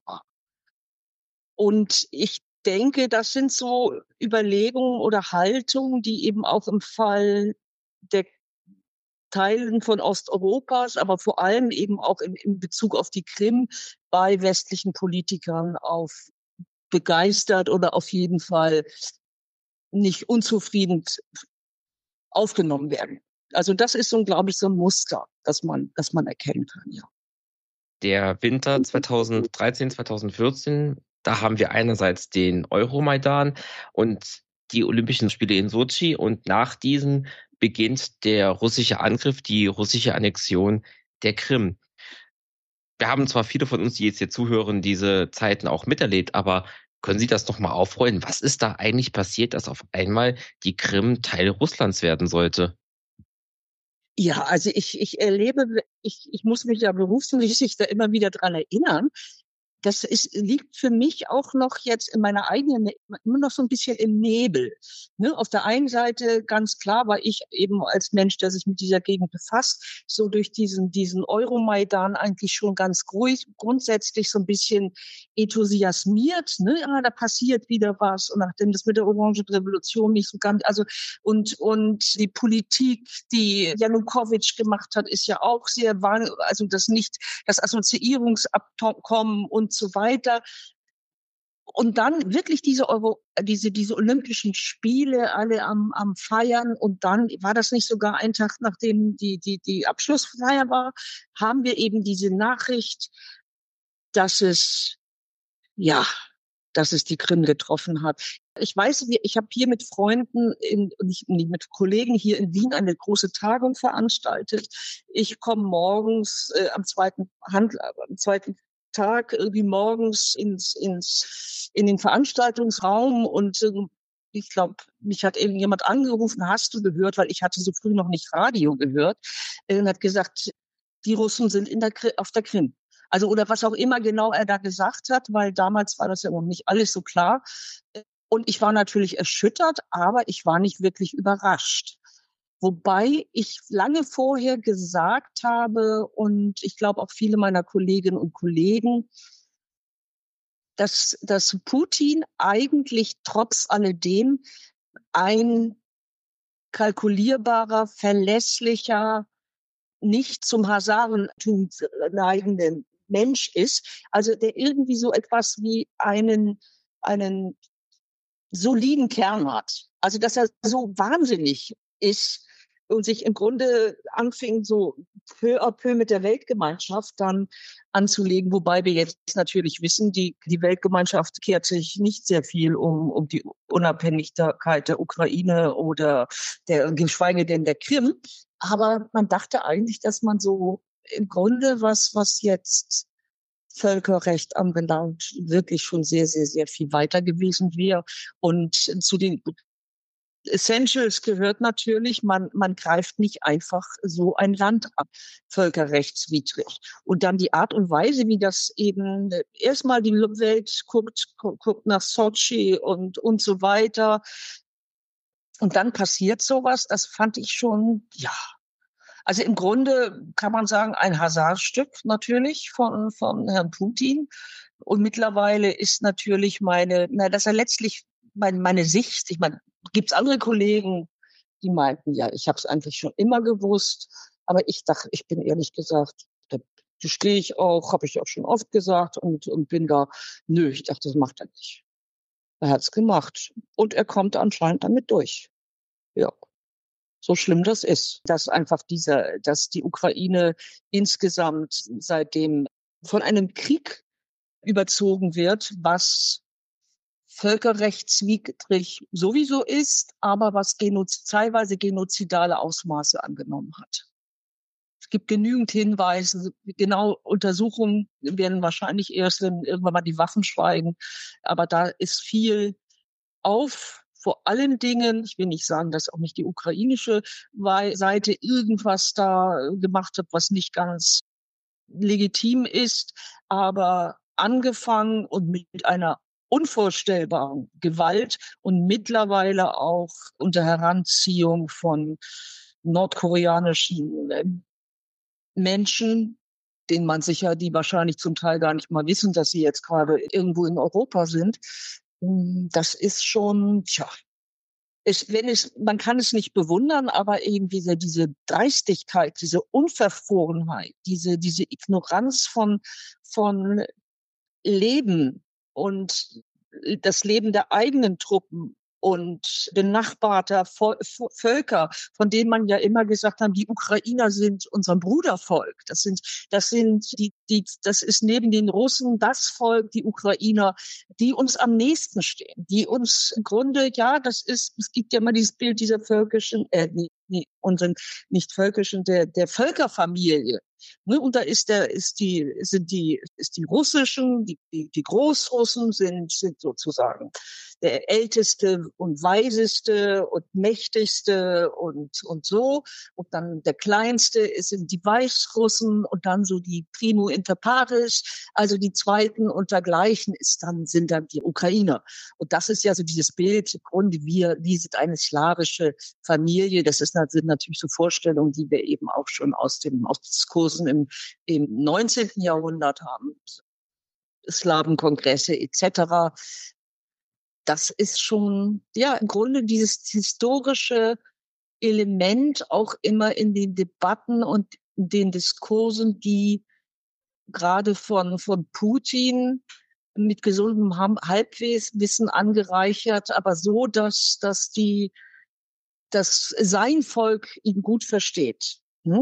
Und ich denke, das sind so Überlegungen oder Haltungen, die eben auch im Fall der Teilen von Osteuropas, aber vor allem eben auch in Bezug auf die Krim bei westlichen Politikern auf begeistert oder auf jeden Fall nicht unzufrieden aufgenommen werden. Also das ist so, glaube ich, so ein Muster, das man erkennen kann, ja. Der Winter 2013, 2014, da haben wir einerseits den Euromaidan und die Olympischen Spiele in Sotschi und nach diesen beginnt der russische Angriff, die russische Annexion der Krim. Wir haben zwar viele von uns, die jetzt hier zuhören, diese Zeiten auch miterlebt, aber können Sie das nochmal aufrollen? Was ist da eigentlich passiert, dass auf einmal die Krim Teil Russlands werden sollte? Ja, also ich erlebe, ich muss mich ja berufsmäßig da immer wieder dran erinnern. Liegt für mich auch noch jetzt in meiner eigenen, immer noch so ein bisschen im Nebel. Ne? Auf der einen Seite ganz klar war ich eben als Mensch, der sich mit dieser Gegend befasst, so durch diesen Euromaidan eigentlich schon ganz grundsätzlich so ein bisschen enthusiasmiert. Ne? Ja, da passiert wieder was. Und nachdem das mit der Orangen Revolution nicht so ganz, also und die Politik, die Janukowitsch gemacht hat, ist ja auch sehr, also das Assoziierungsabkommen und so weiter. Und dann wirklich diese Olympischen Spiele alle am Feiern. Und dann war das nicht sogar ein Tag, nachdem die Abschlussfeier war, haben wir eben diese Nachricht, dass es, ja, dass es die Krim getroffen hat. Ich weiß, ich habe hier mit Freunden, nicht mit Kollegen hier in Wien eine große Tagung veranstaltet. Ich komme morgens am zweiten Tag irgendwie morgens in den Veranstaltungsraum und ich glaube, mich hat irgendjemand angerufen, hast du gehört, weil ich hatte so früh noch nicht Radio gehört, und hat gesagt, die Russen sind auf der Krim. Also, oder was auch immer genau er da gesagt hat, weil damals war das ja noch nicht alles so klar. Und ich war natürlich erschüttert, aber ich war nicht wirklich überrascht. Wobei ich lange vorher gesagt habe, und ich glaube auch viele meiner Kolleginnen und Kollegen, dass Putin eigentlich trotz alledem ein kalkulierbarer, verlässlicher, nicht zum Hasarentum neigenden Mensch ist, also der irgendwie so etwas wie einen soliden Kern hat. Also dass er so wahnsinnig ist und sich im Grunde anfing, so peu à peu mit der Weltgemeinschaft dann anzulegen, wobei wir jetzt natürlich wissen, die Weltgemeinschaft kehrt sich nicht sehr viel um die Unabhängigkeit der Ukraine oder geschweige denn der Krim. Aber man dachte eigentlich, dass man so im Grunde was jetzt Völkerrecht anbelangt, wirklich schon sehr, sehr, sehr viel weiter gewesen wäre. Und zu den Essentials gehört natürlich, man greift nicht einfach so ein Land an, völkerrechtswidrig. Und dann die Art und Weise, wie das eben erstmal die Welt guckt nach Sochi und so weiter. Und dann passiert sowas, das fand ich schon, ja. Also im Grunde kann man sagen, ein Hasardstück natürlich von Herrn Putin. Und mittlerweile ist natürlich dass er letztlich meine Sicht, ich meine, gibt's andere Kollegen, die meinten, ja, ich habe es eigentlich schon immer gewusst, aber ich dachte, ich bin ehrlich gesagt, da stehe ich auch, habe ich auch schon oft gesagt und bin da, nö, ich dachte, das macht er nicht. Er hat's gemacht und er kommt anscheinend damit durch. Ja. So schlimm das ist, dass die Ukraine insgesamt seitdem von einem Krieg überzogen wird, was völkerrechtswidrig sowieso ist, aber was teilweise genozidale Ausmaße angenommen hat. Es gibt genügend Hinweise, genau Untersuchungen werden wahrscheinlich erst, wenn irgendwann mal die Waffen schweigen, aber da ist viel vor allen Dingen, ich will nicht sagen, dass auch nicht die ukrainische Seite irgendwas da gemacht hat, was nicht ganz legitim ist, aber angefangen und mit einer unvorstellbaren Gewalt und mittlerweile auch unter Heranziehung von nordkoreanischen Menschen, denen man sicher, die wahrscheinlich zum Teil gar nicht mal wissen, dass sie jetzt gerade irgendwo in Europa sind. Das ist schon, man kann es nicht bewundern, aber irgendwie diese Dreistigkeit, diese Unverfrorenheit, diese Ignoranz von Leben und das Leben der eigenen Truppen und benachbarter Völker, von denen man ja immer gesagt hat, die Ukrainer sind unser Brudervolk. Das ist neben den Russen das Volk, die Ukrainer, die uns am nächsten stehen, die uns im Grunde, es gibt ja immer dieses Bild dieser völkischen, nicht völkischen, der Völkerfamilie. Und da ist die russischen, die Großrussen sind sozusagen der älteste und weiseste und mächtigste und so. Und dann der kleinste sind die Weißrussen und dann so die Primo inter pares, also die zweiten und dergleichen sind dann die Ukrainer. Und das ist ja so dieses Bild, im Grunde, wir sind eine slawische Familie. Sind natürlich so Vorstellungen, die wir eben auch schon aus Diskursen im 19. Jahrhundert haben. Slawenkongresse etc. Das ist schon, im Grunde dieses historische Element auch immer in den Debatten und den Diskursen, die gerade von Putin mit gesundem Halbwissen angereichert, aber so, dass sein Volk ihn gut versteht.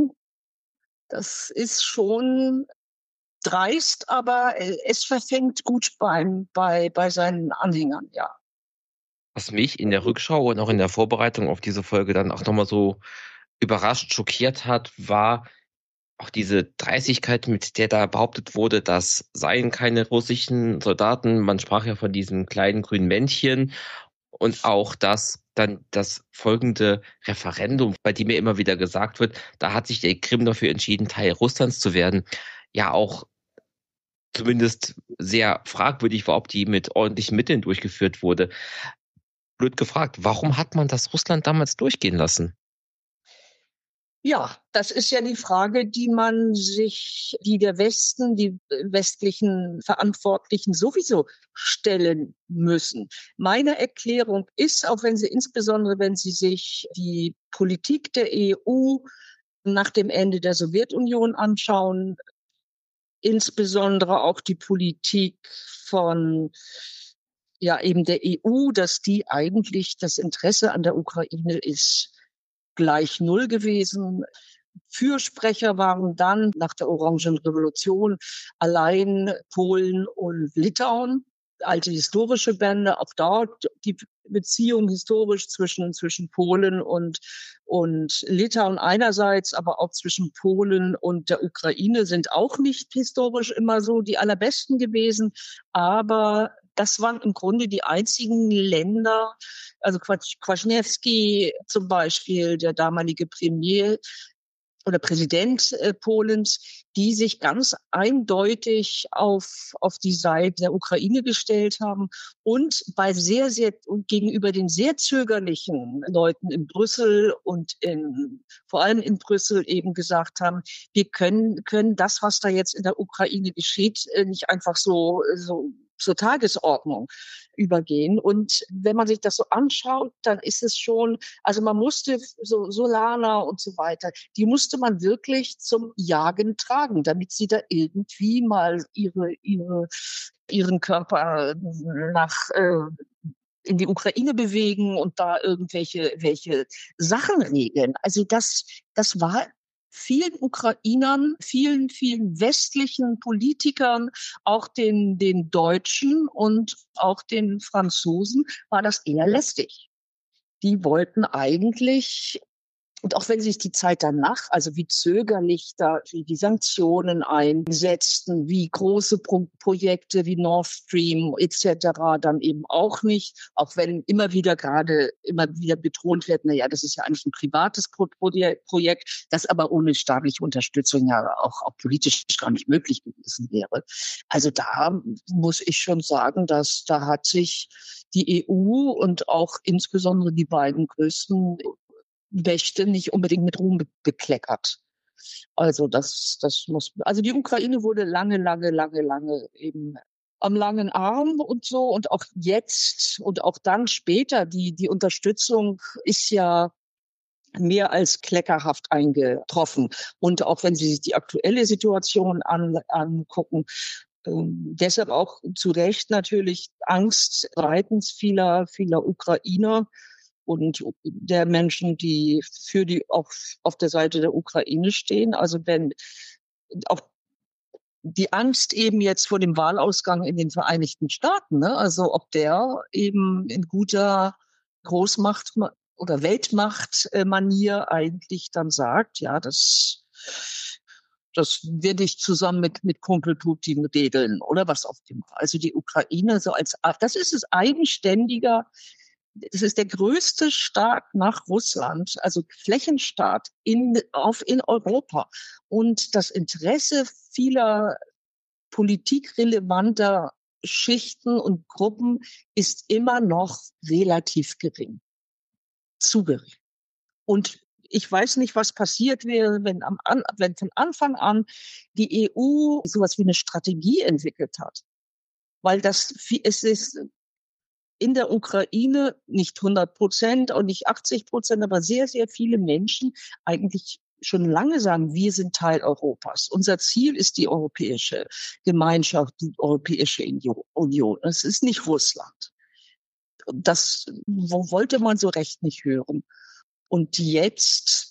Das ist schon dreist, aber es verfängt gut bei seinen Anhängern, ja. Was mich in der Rückschau und auch in der Vorbereitung auf diese Folge dann auch nochmal so überrascht, schockiert hat, war auch diese Dreistigkeit, mit der da behauptet wurde, das seien keine russischen Soldaten. Man sprach ja von diesem kleinen grünen Männchen und auch dann das folgende Referendum, bei dem mir immer wieder gesagt wird, da hat sich der Krim dafür entschieden, Teil Russlands zu werden. Ja, auch zumindest sehr fragwürdig war, ob die mit ordentlichen Mitteln durchgeführt wurde. Blöd gefragt, warum hat man das Russland damals durchgehen lassen? Ja, das ist ja die Frage, die der Westen, die westlichen Verantwortlichen sowieso stellen müssen. Meine Erklärung ist, insbesondere wenn Sie sich die Politik der EU nach dem Ende der Sowjetunion anschauen, insbesondere auch die Politik von eben der EU, dass die eigentlich das Interesse an der Ukraine ist gleich null gewesen. Fürsprecher waren dann nach der Orangenrevolution allein Polen und Litauen. Alte historische Bände, auch dort die Beziehung historisch zwischen Polen und Litauen einerseits, aber auch zwischen Polen und der Ukraine sind auch nicht historisch immer so die allerbesten gewesen. Aber das waren im Grunde die einzigen Länder, also Kwasniewski zum Beispiel, der damalige Premier oder Präsident Polens, die sich ganz eindeutig auf die Seite der Ukraine gestellt haben und gegenüber den sehr zögerlichen Leuten in Brüssel und vor allem in Brüssel eben gesagt haben, wir können das, was da jetzt in der Ukraine geschieht, nicht einfach so zur Tagesordnung übergehen. Und wenn man sich das so anschaut, dann ist es schon, also man musste so Solana und so weiter, die musste man wirklich zum Jagen tragen, damit sie da irgendwie mal ihren Körper in die Ukraine bewegen und da welche Sachen regeln. Also das war vielen Ukrainern, vielen westlichen Politikern, auch den Deutschen und auch den Franzosen war das eher lästig. Die wollten eigentlich, und auch wenn sich die Zeit danach, also wie zögerlich da wie die Sanktionen einsetzten, wie große Projekte wie Nord Stream etc. dann eben auch nicht, auch wenn immer wieder betont wird, na ja, das ist ja eigentlich ein privates Projekt, das aber ohne staatliche Unterstützung ja auch politisch gar nicht möglich gewesen wäre. Also da muss ich schon sagen, dass da hat sich die EU und auch insbesondere die beiden größten Wächte nicht unbedingt mit Ruhm bekleckert. Also also die Ukraine wurde lange eben am langen Arm und so und auch jetzt und auch dann später, die Unterstützung ist ja mehr als kleckerhaft eingetroffen. Und auch wenn Sie sich die aktuelle Situation angucken, deshalb auch zu Recht natürlich Angst seitens vieler Ukrainer und der Menschen, die auch auf der Seite der Ukraine stehen. Also wenn auch die Angst eben jetzt vor dem Wahlausgang in den Vereinigten Staaten, ne? Also ob der eben in guter Großmacht oder Weltmachtmanier eigentlich dann sagt, ja, das werde ich zusammen mit Kumpel Putin regeln oder was auch immer. Also die Ukraine so das ist es eigenständiger. Das ist der größte Staat nach Russland, also Flächenstaat in Europa. Und das Interesse vieler politikrelevanter Schichten und Gruppen ist immer noch relativ gering. Zu gering. Und ich weiß nicht, was passiert wäre, wenn von Anfang an die EU sowas wie eine Strategie entwickelt hat. Weil es ist in der Ukraine nicht 100% und nicht 80%, aber sehr viele Menschen eigentlich schon lange sagen, wir sind Teil Europas. Unser Ziel ist die Europäische Gemeinschaft, die Europäische Union. Es ist nicht Russland. Das wollte man so recht nicht hören. Und jetzt,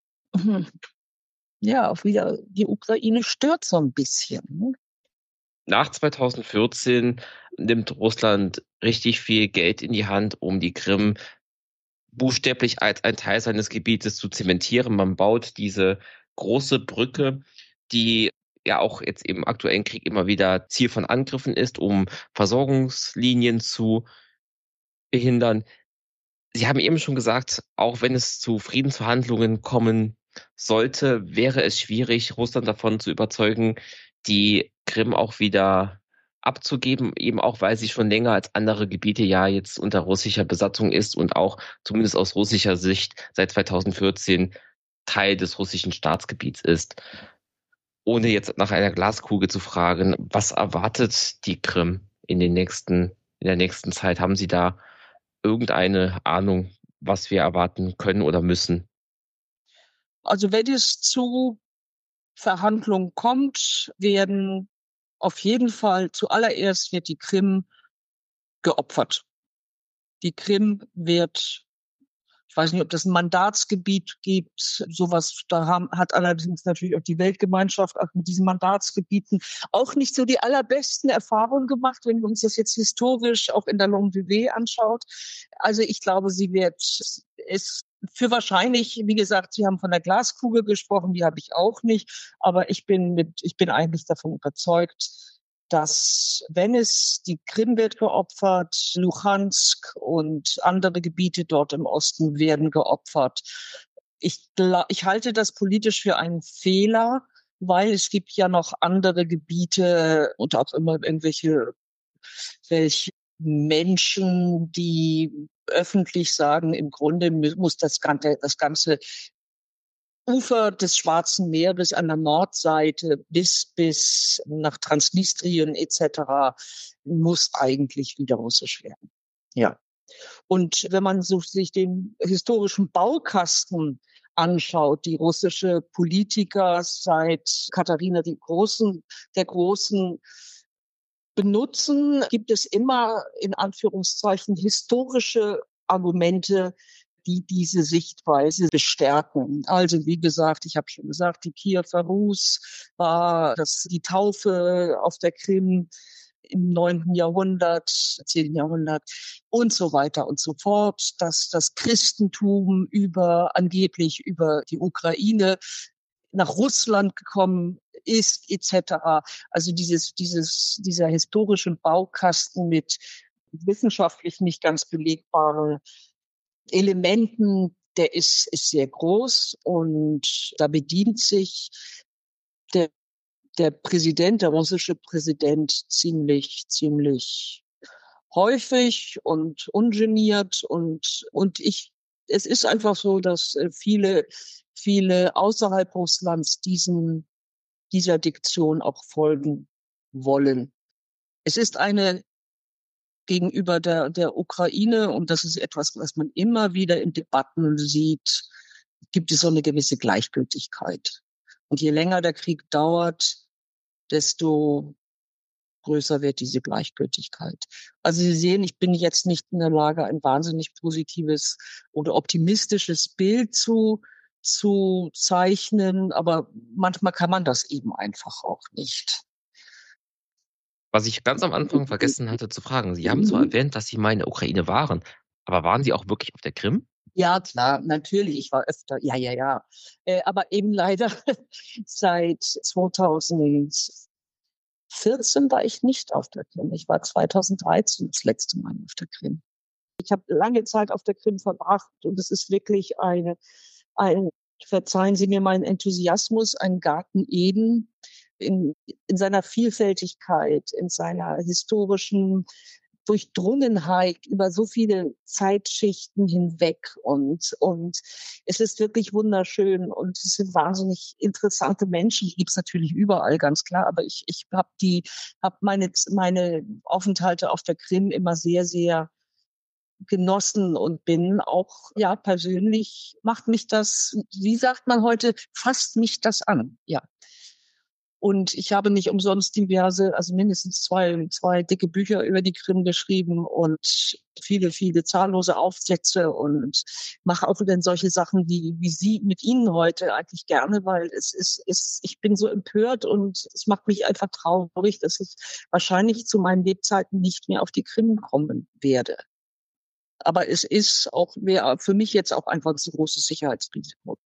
ja, auch wieder die Ukraine stört so ein bisschen. Ne? Nach 2014 nimmt Russland richtig viel Geld in die Hand, um die Krim buchstäblich als ein Teil seines Gebietes zu zementieren. Man baut diese große Brücke, die ja auch jetzt im aktuellen Krieg immer wieder Ziel von Angriffen ist, um Versorgungslinien zu behindern. Sie haben eben schon gesagt, auch wenn es zu Friedensverhandlungen kommen sollte, wäre es schwierig, Russland davon zu überzeugen, die Krim auch wieder abzugeben, eben auch, weil sie schon länger als andere Gebiete ja jetzt unter russischer Besatzung ist und auch zumindest aus russischer Sicht seit 2014 Teil des russischen Staatsgebiets ist. Ohne jetzt nach einer Glaskugel zu fragen, was erwartet die Krim in der nächsten Zeit? Haben Sie da irgendeine Ahnung, was wir erwarten können oder müssen? Also wenn es zu Verhandlungen kommt, werden auf jeden Fall zuallererst wird die Krim geopfert. Die Krim wird, ich weiß nicht, ob es ein Mandatsgebiet gibt, sowas, hat allerdings natürlich auch die Weltgemeinschaft auch mit diesen Mandatsgebieten auch nicht so die allerbesten Erfahrungen gemacht, wenn wir uns das jetzt historisch auch in der Longue Durée anschaut. Also ich glaube, sie wird es für wahrscheinlich, wie gesagt, Sie haben von der Glaskugel gesprochen, die habe ich auch nicht, aber ich bin eigentlich davon überzeugt, dass wenn es die Krim wird geopfert, Luhansk und andere Gebiete dort im Osten werden geopfert. Ich halte das politisch für einen Fehler, weil es gibt ja noch andere Gebiete und auch immer welche Menschen, die öffentlich sagen, im Grunde muss das ganze Ufer des Schwarzen Meeres an der Nordseite bis nach Transnistrien etc. muss eigentlich wieder russisch werden. Ja. Und wenn man sich den historischen Baukasten anschaut, die russische Politiker seit Katharina der Großen benutzen, gibt es immer in Anführungszeichen historische Argumente, die diese Sichtweise bestärken. Also wie gesagt, ich habe schon gesagt, die Kiewer Rus war die Taufe auf der Krim im 9. Jahrhundert, 10. Jahrhundert und so weiter und so fort, dass das Christentum angeblich über die Ukraine nach Russland gekommen ist, etc. Also dieser historische Baukasten mit wissenschaftlich nicht ganz belegbaren Elementen, der ist sehr groß, und da bedient sich der, der russische Präsident ziemlich häufig und ungeniert, und es ist einfach so, dass viele außerhalb Russlands dieser Diktion auch folgen wollen. Es ist gegenüber der Ukraine, und das ist etwas, was man immer wieder in Debatten sieht, gibt es so eine gewisse Gleichgültigkeit. Und je länger der Krieg dauert, desto größer wird diese Gleichgültigkeit. Also Sie sehen, ich bin jetzt nicht in der Lage, ein wahnsinnig positives oder optimistisches Bild zu zeichnen, aber manchmal kann man das eben einfach auch nicht. Was ich ganz am Anfang vergessen hatte zu fragen, Sie haben zwar erwähnt, dass Sie mal in der Ukraine waren, aber waren Sie auch wirklich auf der Krim? Ja, klar, natürlich. Ich war öfter, ja. Aber eben leider seit 2014 war ich nicht auf der Krim. Ich war 2013 das letzte Mal auf der Krim. Ich habe lange Zeit auf der Krim verbracht, und es ist wirklich verzeihen Sie mir meinen Enthusiasmus, ein Garten Eden in seiner Vielfältigkeit, in seiner historischen Durchdrungenheit über so viele Zeitschichten hinweg, und es ist wirklich wunderschön, und es sind wahnsinnig interessante Menschen. Die gibt's natürlich überall, ganz klar, aber ich habe meine Aufenthalte auf der Krim immer sehr genossen und bin auch, ja, persönlich macht mich das, wie sagt man heute, fasst mich das an, ja. Und ich habe nicht umsonst also mindestens zwei dicke Bücher über die Krim geschrieben und viele zahllose Aufsätze, und mache auch dann solche Sachen wie Sie mit Ihnen heute eigentlich gerne, weil ich bin so empört, und es macht mich einfach traurig, dass ich wahrscheinlich zu meinen Lebzeiten nicht mehr auf die Krim kommen werde. Aber es ist auch für mich jetzt auch einfach ein zu großes Sicherheitsrisiko.